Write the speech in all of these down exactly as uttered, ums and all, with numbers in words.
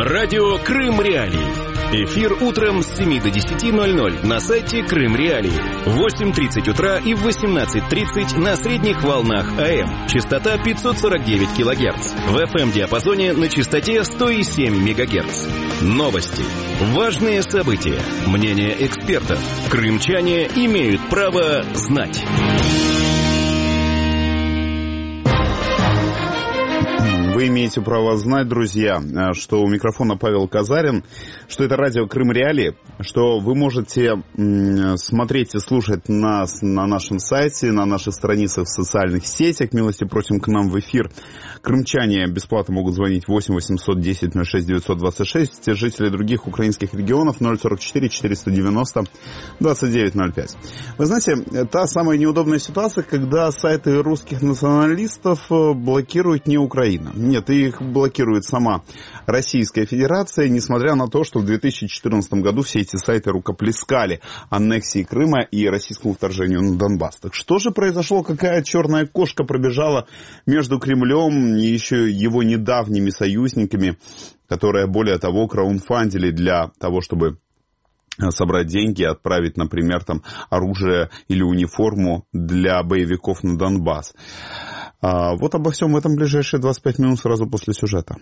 Радио Крым Реалии. Эфир утром с семи до десяти ноль-ноль на сайте Крым Реалии. В восемь тридцать утра и в восемнадцать тридцать на средних волнах АМ. Частота пятьсот сорок девять килогерц. В эф эм-диапазоне на частоте сто семь мегагерц. Новости. Важные события. Мнения экспертов. Крымчане имеют право знать. Вы имеете право знать, друзья, что у микрофона Павел Казарин, что это радио Крым Реалии, что вы можете смотреть и слушать нас на нашем сайте, на наших страницах в социальных сетях. Милости просим к нам в эфир. Крымчане бесплатно могут звонить восемь восемьсот десять ноль шесть девятьсот двадцать шесть. Жители других украинских регионов ноль сорок четыре четыреста девяносто двадцать девять ноль пять. Вы знаете, та самая неудобная ситуация, когда сайты русских националистов блокирует не Украина. Нет, их блокирует сама Российская Федерация, несмотря на то, что в две тысячи четырнадцатом году все эти сайты рукоплескали аннексии Крыма и российскому вторжению на Донбасс. Так что же произошло? Какая черная кошка пробежала между Кремлем и еще его недавними союзниками, которые, более того, краудфандили для того, чтобы собрать деньги и отправить, например, там, оружие или униформу для боевиков на Донбасс. А вот обо всем этом ближайшие двадцать пять минут сразу после сюжета.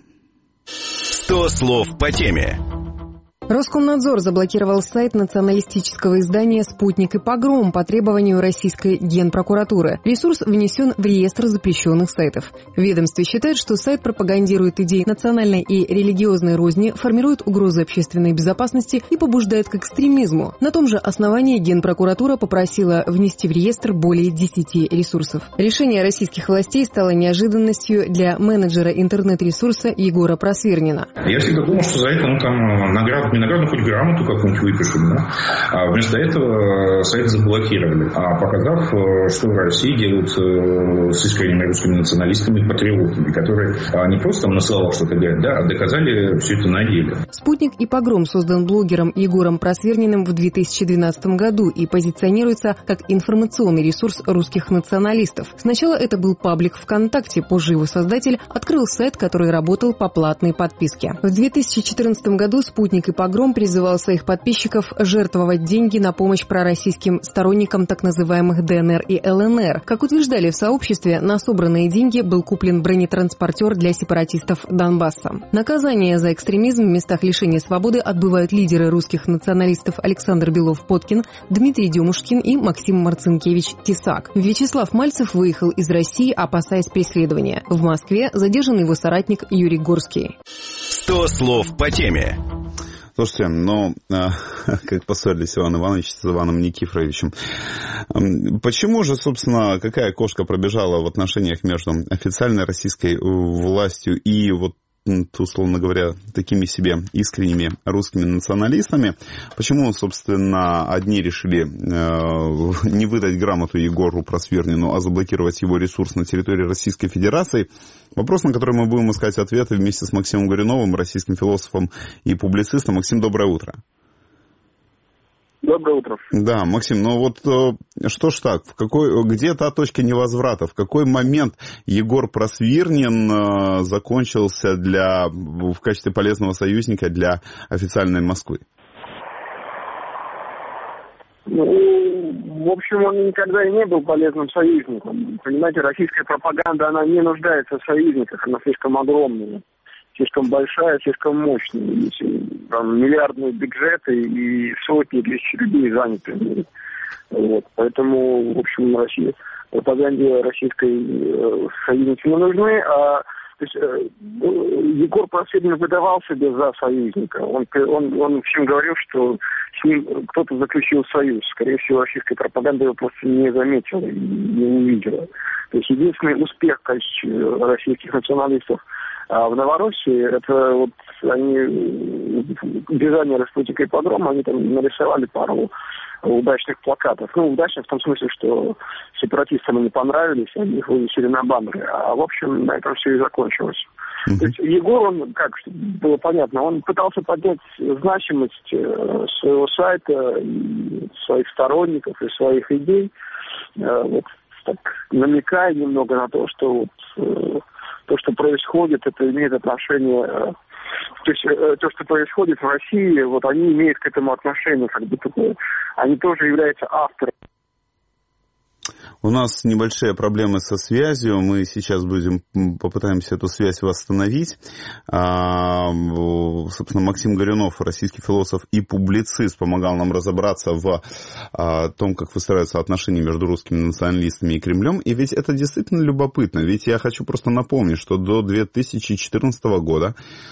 сто слов по теме. Роскомнадзор заблокировал сайт националистического издания «Спутник и Погром» по требованию российской генпрокуратуры. Ресурс внесен в реестр запрещенных сайтов. В ведомстве считают, что сайт пропагандирует идеи национальной и религиозной розни, формирует угрозы общественной безопасности и побуждает к экстремизму. На том же основании генпрокуратура попросила внести в реестр более десяти ресурсов. Решение российских властей стало неожиданностью для менеджера интернет-ресурса Егора Просвирнина. Я всегда думал, что за это ну, там, награду награду хоть грамоту какую-нибудь выпишем, да? А вместо этого сайт заблокировали. А показав, что в России делают с искренними русскими националистами, патриотами, которые не просто там на словах что-то говорят, да, а доказали все это на деле. «Спутник и Погром» создан блогером Егором Просвирниным в две тысячи двенадцатом году и позиционируется как информационный ресурс русских националистов. Сначала это был паблик ВКонтакте, позже его создатель открыл сайт, который работал по платной подписке. В две тысячи четырнадцатом году «Спутник и Погром» призывал своих подписчиков жертвовать деньги на помощь пророссийским сторонникам так называемых Дэ Эн Эр и Эл Эн Эр. Как утверждали в сообществе, на собранные деньги был куплен бронетранспортер для сепаратистов Донбасса. Наказание за экстремизм в местах лишения свободы отбывают лидеры русских националистов Александр Белов-Подкин, Дмитрий Демушкин и Максим Марцинкевич-Тесак. Вячеслав Мальцев выехал из России, опасаясь преследования. В Москве задержан его соратник Юрий Горский. сто слов по теме. Слушайте, ну, как поссорились Иван Иванович с Иваном Никифоровичем. Почему же, собственно, какая кошка пробежала в отношениях между официальной российской властью и вот, условно говоря, такими себе искренними русскими националистами? Почему, собственно, одни решили э, не выдать грамоту Егору Просвирнину, а заблокировать его ресурс на территории Российской Федерации? Вопрос, на который мы будем искать ответы вместе с Максимом Горюновым, российским философом и публицистом. Максим, доброе утро. Доброе утро. Да, Максим, ну вот что ж так, в какой, где та точка невозврата, в какой момент Егор Просвирнин закончился для, в качестве полезного союзника для официальной Москвы? Ну, в общем, он никогда и не был полезным союзником. Понимаете, российская пропаганда, она не нуждается в союзниках, она слишком огромная. Слишком большая, слишком мощная. Там миллиардные бюджеты и сотни тысяч людей заняты. Вот. Поэтому, в общем, Россия, пропаганде российской э, союзники не нужны. А, то есть, э, Егор Просвирнин выдавал себя за союзника. Он, он, он всем говорил, что с ним кто-то заключил союз. Скорее всего, российская пропаганда его просто не заметила и не увидела. То есть единственный успех в качестве российских националистов а в Новороссии, это вот они, дизайнеры «Спутника и Погрома», они там нарисовали пару удачных плакатов. Ну, удачных в том смысле, что сепаратистам они понравились, они их вывесили на баннеры. А, в общем, на этом все и закончилось. Mm-hmm. То есть Егор, он, как, чтобы было понятно, он пытался поднять значимость своего сайта, и своих сторонников и своих идей, вот так намекая немного на то, что вот то, что происходит, это имеет отношение То есть э, то, что происходит в России, вот они имеют к этому отношение, как будто бы они тоже являются авторами. У нас небольшие проблемы со связью. Мы сейчас будем попытаемся эту связь восстановить. А, собственно, Максим Горюнов, российский философ и публицист, помогал нам разобраться в а, том, как выстраиваются отношения между русскими националистами и Кремлем. И ведь это действительно любопытно. Ведь я хочу просто напомнить, что до две тысячи четырнадцатого года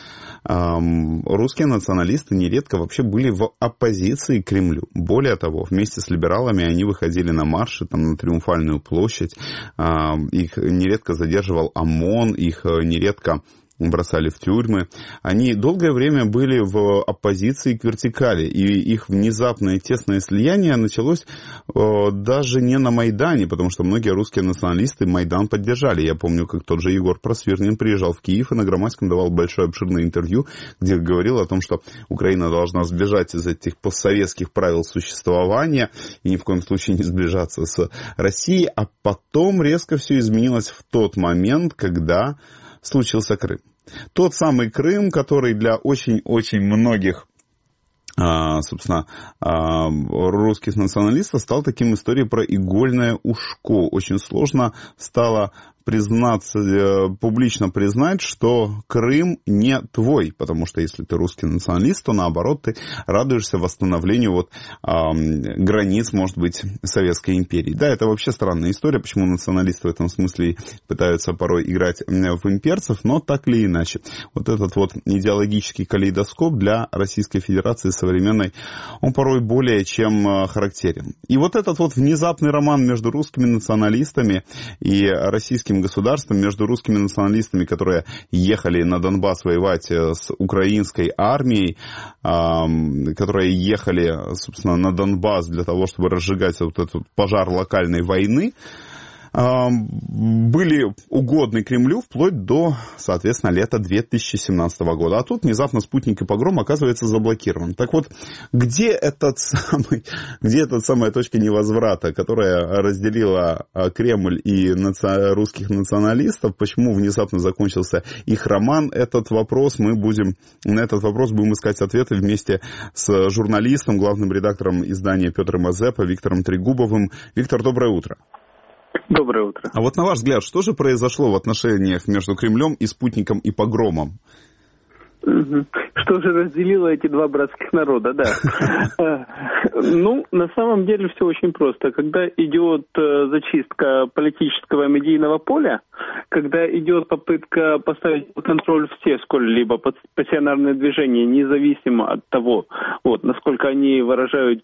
русские националисты нередко вообще были в оппозиции к Кремлю. Более того, вместе с либералами они выходили на марши, там, на Триумфальную площадь. Их нередко задерживал ОМОН, их нередко бросали в тюрьмы. Они долгое время были в оппозиции к вертикали, и их внезапное тесное слияние началось э, даже не на Майдане, потому что многие русские националисты Майдан поддержали. Я помню, как тот же Егор Просвирнин приезжал в Киев и на Громадском давал большое обширное интервью, где говорил о том, что Украина должна сбежать из этих постсоветских правил существования и ни в коем случае не сближаться с Россией, а потом резко все изменилось в тот момент, когда случился Крым. Тот самый Крым, который для очень-очень многих, собственно, русских националистов стал таким историей про игольное ушко. Очень сложно стало признаться, публично признать, что Крым не твой, потому что если ты русский националист, то наоборот ты радуешься восстановлению вот, э, границ, может быть, Советской империи. Да, это вообще странная история, почему националисты в этом смысле пытаются порой играть в имперцев, но так или иначе. Вот этот вот идеологический калейдоскоп для Российской Федерации современной, он порой более чем характерен. И вот этот вот внезапный роман между русскими националистами и российским государством, между русскими националистами, которые ехали на Донбасс воевать с украинской армией, которые ехали, собственно, на Донбасс для того, чтобы разжигать вот этот пожар локальной войны, были угодны Кремлю вплоть до, соответственно, лета две тысячи семнадцатого года. А тут внезапно спутник и погром оказывается заблокирован. Так вот, где, этот самый, где эта самая точка невозврата, которая разделила Кремль и наци... русских националистов? Почему внезапно закончился их роман? Этот вопрос мы будем, на этот вопрос будем искать ответы вместе с журналистом, главным редактором издания Петр Мазепа Виктором Трегубовым. Виктор, доброе утро. Доброе утро. А вот на ваш взгляд, что же произошло в отношениях между Кремлем и спутником и погромом? Что же разделило эти два братских народа, да. Ну, на самом деле все очень просто. Когда идет зачистка политического и медийного поля, когда идет попытка поставить под контроль все сколь-либо пассионарные движения, независимо от того, вот, насколько они выражают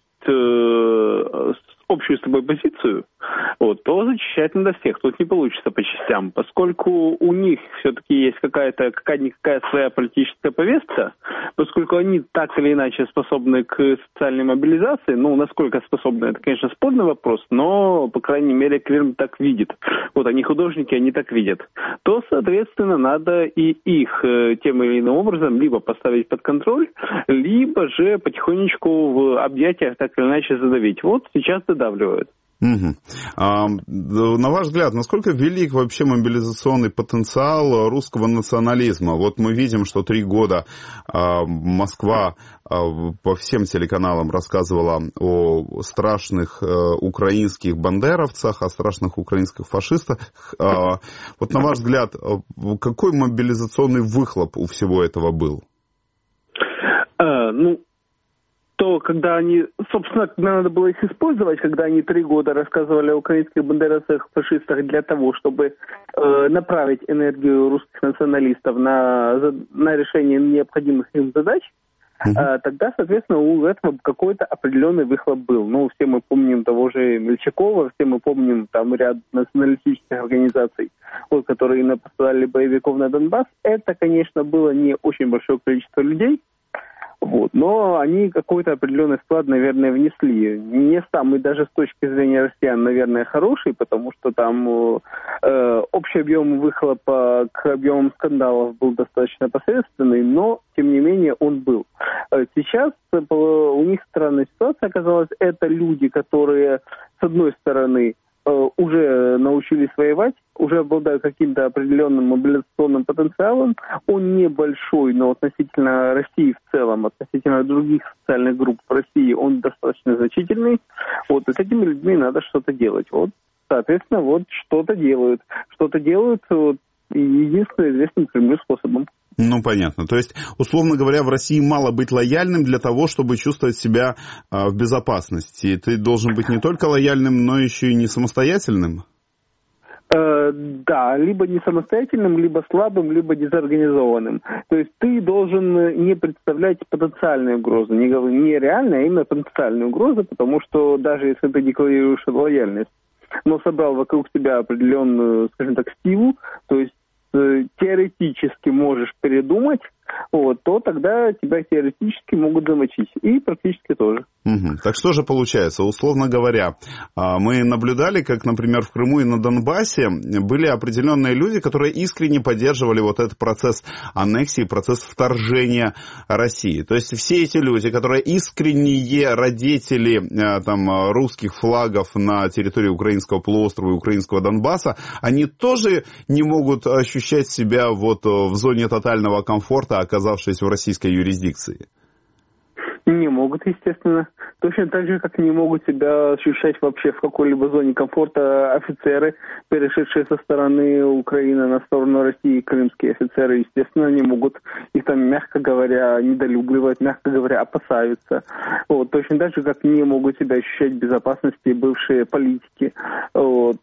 общую с тобой позицию, вот, то зачищать надо всех. Тут не получится по частям, поскольку у них все-таки есть какая-то какая-никакая своя политическая повестка, поскольку они так или иначе способны к социальной мобилизации, ну, насколько способны, это, конечно, спорный вопрос, но, по крайней мере, Кремль так видит. Вот, они художники, они так видят. То, соответственно, надо и их тем или иным образом либо поставить под контроль, либо же потихонечку в объятиях так или иначе задавить. Вот сейчас додавливают. Угу. А, на ваш взгляд, насколько велик вообще мобилизационный потенциал русского национализма? Вот мы видим, что три года а, Москва а, по всем телеканалам рассказывала о страшных а, украинских бандеровцах, о страшных украинских фашистах. А, вот на ваш взгляд, какой мобилизационный выхлоп у всего этого был? А, ну, то, когда они, собственно, когда надо было их использовать, когда они три года рассказывали о украинских бандеровцах, фашистах для того, чтобы э, направить энергию русских националистов на, на решение необходимых им задач, mm-hmm. э, тогда, соответственно, у этого какой-то определенный выхлоп был. Ну, все мы помним того же Мельчакова, все мы помним там ряд националистических организаций, вот, которые написали боевиков на Донбасс. Это, конечно, было не очень большое количество людей, вот. Но они какой-то определенный вклад, наверное, внесли. Не самый даже с точки зрения россиян, наверное, хороший, потому что там э, общий объем выхлопа к объемам скандалов был достаточно посредственный, но, тем не менее, он был. Сейчас у них странная ситуация оказалась. Это люди, которые, с одной стороны, уже э, научились воевать, уже обладают каким-то определенным мобилизационным потенциалом. Он небольшой, но относительно России в целом, относительно других социальных групп в России, он достаточно значительный. Вот, и с этими людьми надо что-то делать. Вот, соответственно, вот что-то делают. Что-то делают вот, единственным известным Кремлю способом. Ну, понятно. То есть, условно говоря, в России мало быть лояльным для того, чтобы чувствовать себя э, в безопасности. Ты должен быть не только лояльным, но еще и не самостоятельным? Э, да, либо не самостоятельным, либо слабым, либо дезорганизованным. То есть ты должен не представлять потенциальную угрозу, не, не реальную, а именно потенциальную угрозу, потому что даже если ты декларируешь лояльность, но собрал вокруг себя определенную, скажем так, силу, то есть теоретически можешь передумать, вот, то тогда тебя теоретически могут замочить. И практически тоже. Угу. Так что же получается? Условно говоря, мы наблюдали, как, например, в Крыму и на Донбассе были определенные люди, которые искренне поддерживали вот этот процесс аннексии, процесс вторжения России. То есть все эти люди, которые искренние родители там, русских флагов на территории украинского полуострова и украинского Донбасса, они тоже не могут ощущать себя вот в зоне тотального комфорта, оказавшись в российской юрисдикции? Не могут, естественно. Точно так же, как не могут себя ощущать вообще в какой-либо зоне комфорта офицеры, перешедшие со стороны Украины на сторону России, крымские офицеры, естественно, не могут их там, мягко говоря, недолюбливать, мягко говоря, опасаются. Вот. Точно так же, как не могут себя ощущать в безопасности бывшие политики. Вот.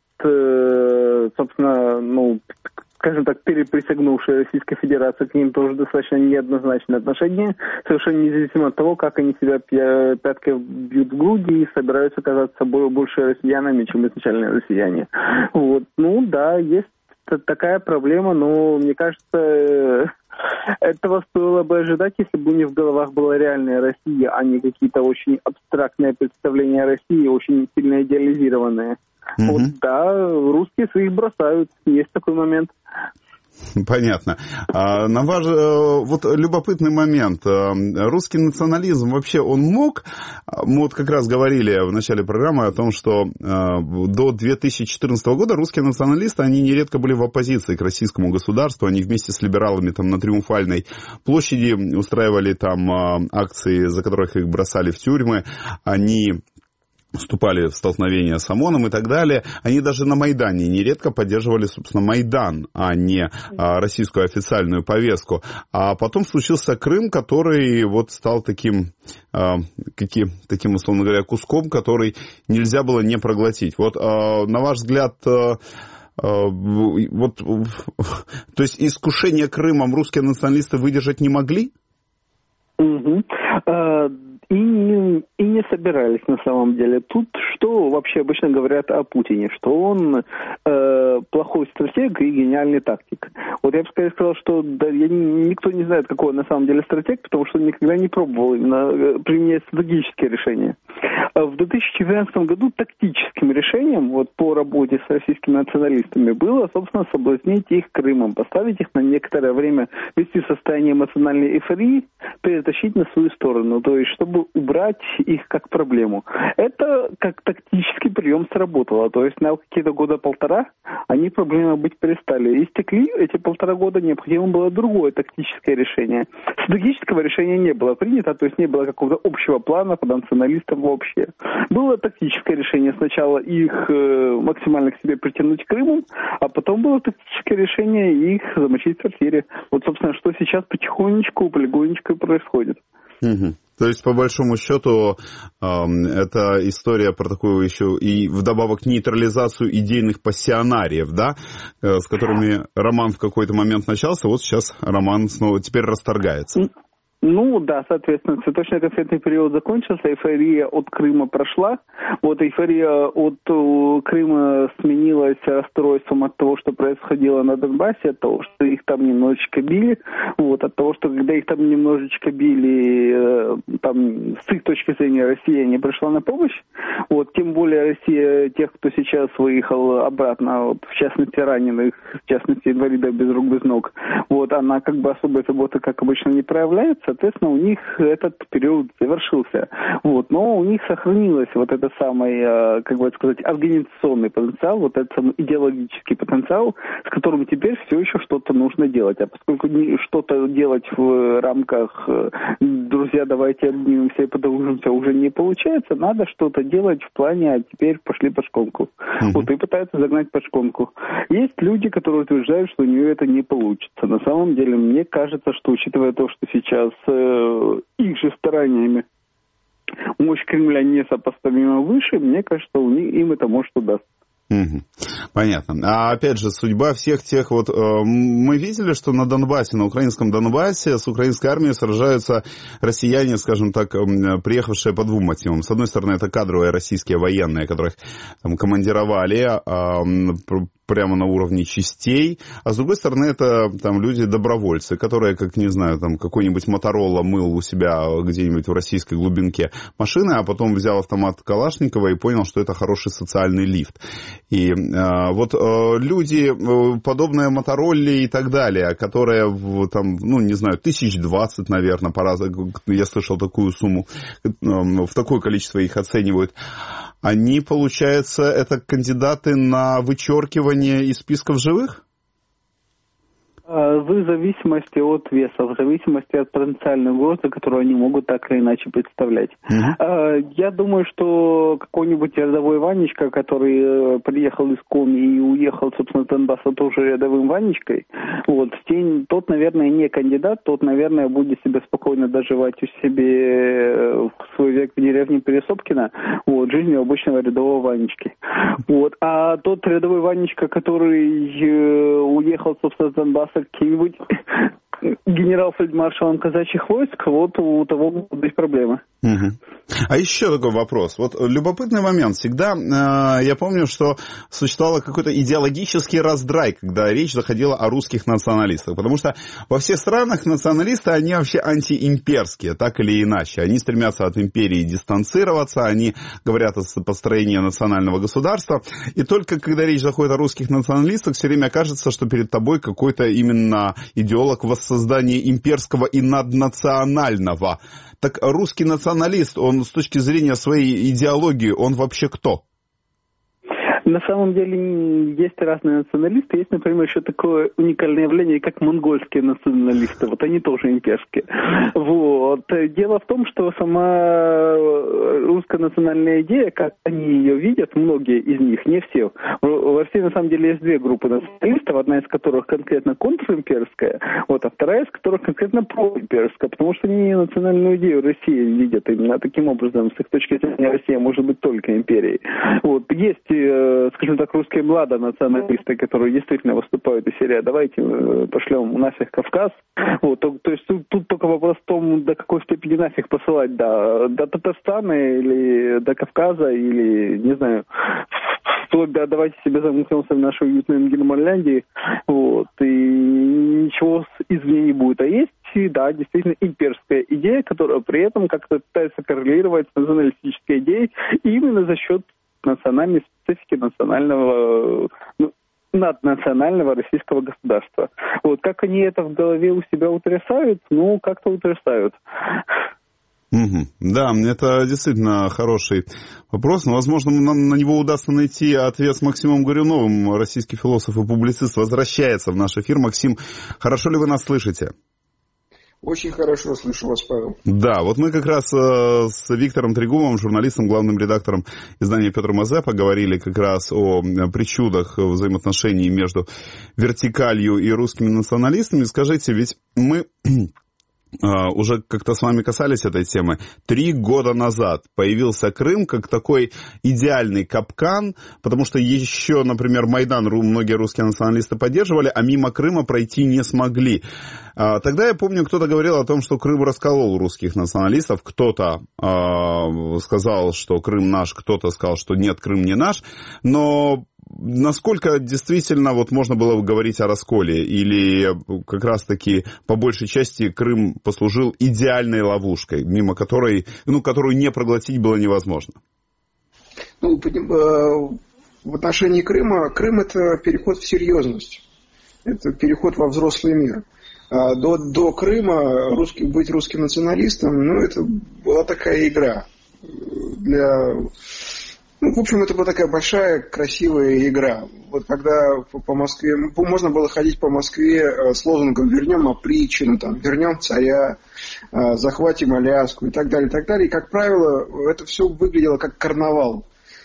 Собственно, ну, скажем так, переприсягнувшие Российской Федерации, к ним тоже достаточно неоднозначное отношение, совершенно независимо от того, как они себя пяткой бьют в груди и собираются казаться больше россиянами, чем изначальные россияне. Вот. Ну да, есть такая проблема, но мне кажется, этого стоило бы ожидать, если бы у них в головах была реальная Россия, а не какие-то очень абстрактные представления о России, очень сильно идеализированные. Mm-hmm. Вот, да, русские своих бросают, есть такой момент. Понятно. А, на ваш, вот любопытный момент. Русский национализм вообще он мог? Мы вот как раз говорили в начале программы о том, что до две тысячи четырнадцатого года русские националисты, они нередко были в оппозиции к российскому государству. Они вместе с либералами там на Триумфальной площади устраивали там акции, за которых их бросали в тюрьмы. Они вступали в столкновения с ОМОНом и так далее. Они даже на Майдане нередко поддерживали, собственно, Майдан, а не а, российскую официальную повестку. А потом случился Крым, который вот стал таким, а, каким, таким, условно говоря, куском, который нельзя было не проглотить. Вот, а, на ваш взгляд, а, вот, то есть искушение Крымом русские националисты выдержать не могли? Угу. И не, и не собирались на самом деле. Тут что вообще обычно говорят о Путине? Что он э, плохой стратег и гениальный тактик. Вот я бы скорее сказал, что да, я, никто не знает, какой он на самом деле стратег, потому что он никогда не пробовал именно применять стратегические решения. В две тысячи двенадцатом году тактическим решением вот, по работе с российскими националистами было, собственно, соблазнить их Крымом, поставить их на некоторое время, ввести в состояние эмоциональной эйфории, перетащить на свою сторону, то есть чтобы убрать их как проблему. Это как тактический прием сработало, то есть на какие-то года полтора они проблемой быть перестали. Истекли эти полтора года, необходимо было другое тактическое решение. Стратегического решения не было принято, то есть не было какого-то общего плана по националистам вообще. Было тактическое решение сначала их э, максимально к себе притянуть Крымом, а потом было тактическое решение их замочить в сортире. Вот, собственно, что сейчас потихонечку, полигонечку происходит. Угу. То есть, по большому счету, э, это история про такую еще и вдобавок нейтрализацию идейных пассионариев, да, э, с которыми роман в какой-то момент начался, вот сейчас роман снова теперь расторгается. Ну, да, соответственно, цветочно-конфетный период закончился, эйфория от Крыма прошла. Вот эйфория от Крыма сменилась расстройством от того, что происходило на Донбассе, от того, что их там немножечко били. Вот, от того, что когда их там немножечко били, там, с их точки зрения, Россия не пришла на помощь. Вот, тем более Россия, тех, кто сейчас выехал обратно, вот, в частности, раненых, в частности, инвалидов без рук, без ног, вот, она как бы особой заботы, как обычно, не проявляется. соответственно, у них этот период завершился. Вот. Но у них сохранилось вот этот самый, как бы сказать, организационный потенциал, вот этот самый идеологический потенциал, с которым теперь все еще что-то нужно делать. А поскольку что-то делать в рамках «друзья, давайте обнимемся и подружимся» уже не получается, надо что-то делать в плане «а теперь пошли по шконку». Mm-hmm. Вот и пытаются загнать по шконку. Есть люди, которые утверждают, что у нее это не получится. На самом деле, мне кажется, что, учитывая то, что сейчас э, их же стараниями мощь Кремля несопоставимо выше, мне кажется, у них, им это может удастся. Угу. Понятно. А опять же, судьба всех тех вот... Э, мы видели, что на Донбассе, на украинском Донбассе с украинской армией сражаются россияне, скажем так, э, приехавшие по двум мотивам. С одной стороны, это кадровые российские военные, которых там командировали э, прямо на уровне частей, а с другой стороны, это там люди-добровольцы, которые, как, не знаю, там какой-нибудь Моторола мыл у себя где-нибудь в российской глубинке машины, а потом взял автомат Калашникова и понял, что это хороший социальный лифт. И э, вот э, люди, э, подобные Моторолле и так далее, которые, там, ну, не знаю, тысяч двадцать, наверное, по раз, я слышал такую сумму, э, в такое количество их оценивают, они, получается, это кандидаты на вычеркивание из списков живых? В зависимости от веса, в зависимости от потенциальной угрозы, которую они могут так или иначе представлять. Uh-huh. Я думаю, что какой-нибудь рядовой Ванечка, который приехал из Коми и уехал, собственно, с Донбасса тоже рядовым Ванечкой, вот, тот, наверное, не кандидат, тот, наверное, будет себе спокойно доживать у себя в свой век в деревне Пересопкино, вот, жизнью обычного рядового Ванечки. Вот. А тот рядовой Ванечка, который уехал, собственно, с Донбасса, каким-нибудь генерал-фельдмаршалом казачьих войск, вот у того могут быть проблемы. Угу. А еще такой вопрос. Вот любопытный момент. Всегда э, я помню, что существовал какой-то идеологический раздрай, когда речь заходила о русских националистах. Потому что во всех странах националисты, они вообще антиимперские, так или иначе. Они стремятся от империи дистанцироваться, они говорят о построении национального государства. И только когда речь заходит о русских националистах, все время кажется, что перед тобой какой-то именно идеолог воссоздания имперского и наднационального. Так русский националист, он с точки зрения своей идеологии, он вообще кто? На самом деле есть разные националисты. Есть, например, еще такое уникальное явление, как монгольские националисты. Вот они тоже имперские. Вот. Дело в том, что сама русская национальная идея, как они ее видят, многие из них, не все. В России, на самом деле, есть две группы националистов, одна из которых конкретно контримперская, вот, а вторая из которых конкретно проимперская, потому что они национальную идею России видят именно таким образом. С их точки зрения, Россия может быть только империей. Вот. Есть, скажем так, русские младонационалисты, которые действительно выступают из серии «давайте пошлем нафиг Кавказ». Вот, то, то есть тут, тут только вопрос в том, до какой степени нафиг посылать, до, до Татарстана или до Кавказа, или, не знаю, вплоть до «давайте себе замкнемся в нашей уютной Германляндии», вот, и ничего извне не будет. А есть, да, действительно имперская идея, которая при этом как-то пытается коррелировать с националистической идеей именно за счет национальной специфики национального, ну, наднационального российского государства. Вот как они это в голове у себя утрясают, ну, как-то утрясают. Угу. Да, это действительно хороший вопрос, но, возможно, на, на него удастся найти ответ с Максимом Горюновым, российский философ и публицист, возвращается в наш эфир. Максим, хорошо ли вы нас слышите? Очень хорошо слышу вас, Павел. Да, вот мы как раз э, с Виктором Трегубовым, журналистом, главным редактором издания «Петр Мазе», поговорили как раз о причудах взаимоотношений между вертикалью и русскими националистами. Скажите, ведь мы Uh, уже как-то с вами касались этой темы. Три года назад появился Крым как такой идеальный капкан, потому что еще, например, Майдан многие русские националисты поддерживали, а мимо Крыма пройти не смогли. Uh, тогда я помню, кто-то говорил о том, что Крым расколол русских националистов. Кто-то uh, сказал, что Крым наш, кто-то сказал, что нет, Крым не наш. Но насколько действительно вот можно было бы говорить о расколе? Или как раз-таки по большей части Крым послужил идеальной ловушкой, мимо которой, ну, которую не проглотить было невозможно? Ну, в отношении Крыма, Крым – это переход в серьезность. Это переход во взрослый мир. До, до Крыма русский, быть русским националистом, ну, это была такая игра. Для... Ну, в общем, это была такая большая, красивая игра. Вот когда по Москве... Можно было ходить по Москве с лозунгом «Вернем опричнину», там, «Вернем царя», «Захватим Аляску» и так далее, и так далее. И, как правило, это все выглядело как карнавал.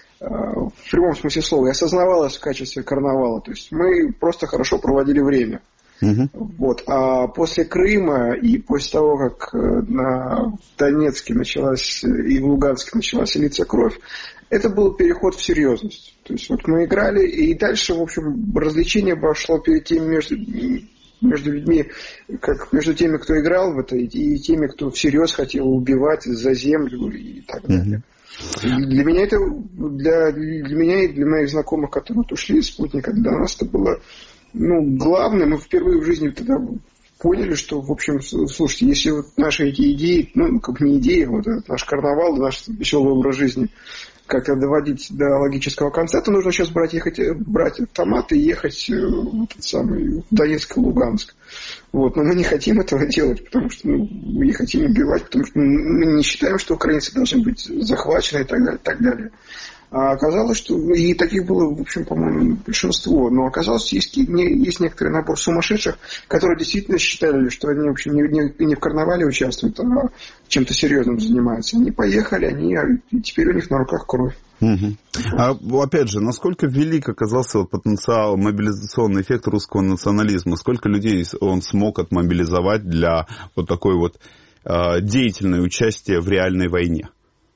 В прямом смысле слова. И осознавалось в качестве карнавала. То есть мы просто хорошо проводили время. Uh-huh. Вот. А после Крыма и после того, как на Донецке началась и в Луганске началась литься кровь, это был переход в серьезность. То есть вот мы играли, и дальше, в общем, развлечение пошло перед теми между, между людьми, как между теми, кто играл в это, и теми, кто всерьез хотел убивать за землю и так далее. Uh-huh. Для меня это, для, для меня и для моих знакомых, которые вот ушли из спутника, для нас это было, ну, главное. Мы впервые в жизни тогда поняли, что, в общем, слушайте, если вот наши эти идеи, ну, как не идеи, вот этот наш карнавал, наш веселый образ жизни, как-то доводить до логического конца, то нужно сейчас брать, ехать, брать автоматы и ехать в, этот самый, в Донецк и Луганск. Вот. Но мы не хотим этого делать, потому что ну, мы не хотим убивать, потому что мы не считаем, что украинцы должны быть захвачены и так далее, и так далее. А оказалось, что и таких было, в общем, по-моему, большинство. Но оказалось, есть, есть некоторый набор сумасшедших, которые действительно считали, что они, в общем, не, не, не в карнавале участвуют, а чем-то серьезным занимаются. Они поехали, они, и теперь у них на руках кровь. Угу. А опять же, насколько велик оказался потенциал, мобилизационный эффект русского национализма? Сколько людей он смог отмобилизовать для вот такой вот э, деятельной участия в реальной войне?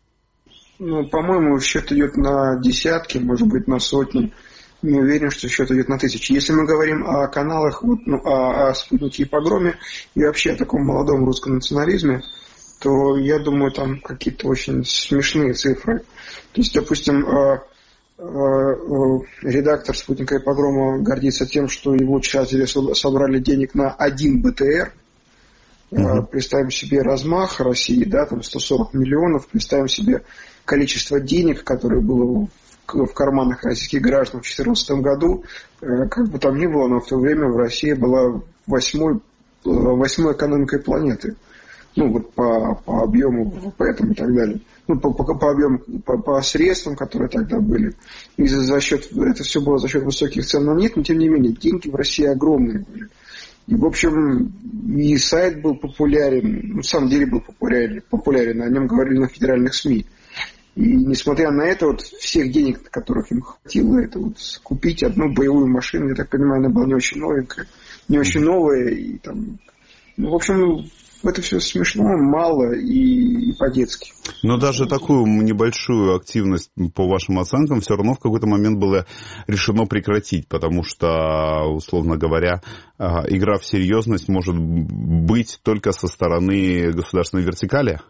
Ну, по-моему, счет идет на десятки, может быть, на сотни. Не уверен, что счет идет на тысячи. Если мы говорим о каналах, вот, ну, о, о спутнике и погроме, и вообще о таком молодом русском национализме, то я думаю, там какие-то очень смешные цифры. То есть, допустим, э, э, э, редактор спутника и погрома гордится тем, что его читатели собрали денег на один БТР. Uh-huh. Представим себе размах России, да, там сто сорок миллионов, представим себе количество денег, которое было в, в карманах российских граждан в две тысячи четырнадцатом году, как бы там ни было, но в то время в России была восьмой, восьмой экономикой планеты. Ну, вот по, по объему, поэтому и так далее. Ну, по, по, по объему, по, по средствам, которые тогда были. И за, за счет, это все было за счет высоких цен на нефть, но тем не менее, деньги в России огромные были. И, в общем, и сайт был популярен, на самом деле был популярен, популярен, о нем говорили на федеральных СМИ. И несмотря на это, вот всех денег, которых им хватило, это вот купить одну боевую машину, я так понимаю, она была не очень новенькая, не очень новая, и там, ну, в общем, это все смешно, мало и, и по-детски. Но даже такую небольшую активность, по вашим оценкам, все равно в какой-то момент было решено прекратить, потому что, условно говоря, игра в серьезность может быть только со стороны государственной вертикали?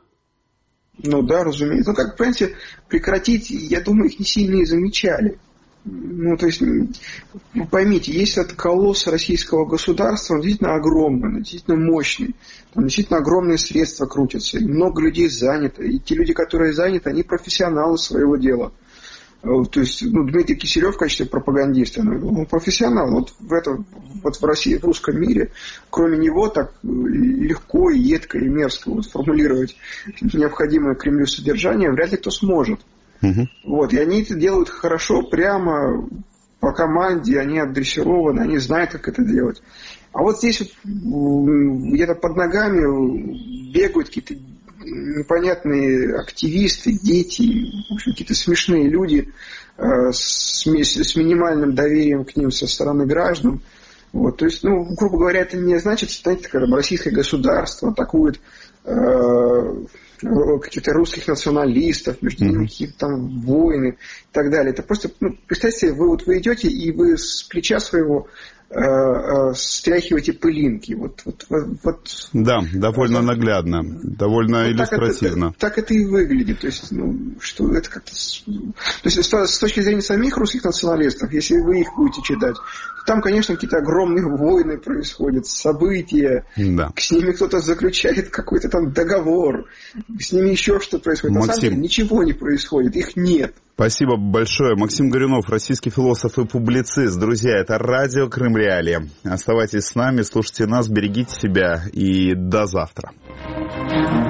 Ну да, разумеется. Ну, как, понимаете, прекратить, я думаю, их не сильно и замечали. Ну, то есть, вы поймите, есть этот колосс российского государства, он действительно огромный, он действительно мощный. Там действительно огромные средства крутятся, и много людей занято. И те люди, которые заняты, они профессионалы своего дела. То есть, ну, Дмитрий Киселев в качестве пропагандиста, он профессионал. Вот в, этом, вот в России, в русском мире, кроме него, так легко и едко и мерзко вот, формулировать необходимое Кремлю содержание вряд ли кто сможет. Uh-huh. Вот, и они это делают хорошо, прямо по команде, они отдрессированы, они знают, как это делать. А вот здесь вот где-то под ногами бегают какие-то непонятные активисты, дети, в общем, какие-то смешные люди э, с, с минимальным доверием к ним со стороны граждан. Вот, то есть, ну, грубо говоря, это не значит, что, знаете, когда российское государство атакует э, каких-то русских националистов, между ними mm-hmm. какие-то там войны и так далее. Это просто, ну, представьте, вы вот вы идете и вы с плеча своего э, э, стряхиваете пылинки. Вот, вот, вот, да, довольно наглядно, довольно вот иллюстративно. Так это, так это и выглядит. То есть, ну, что это как-то... То есть, с точки зрения самих русских националистов, если вы их будете читать, там, конечно, какие-то огромные войны происходят, события, да. С ними кто-то заключает какой-то там договор, с ними еще что происходит. Максим, на самом деле ничего не происходит, их нет. Спасибо большое. Максим Горюнов, российский философ и публицист. Друзья, это радио Крым Реалии. Оставайтесь с нами, слушайте нас, берегите себя и до завтра.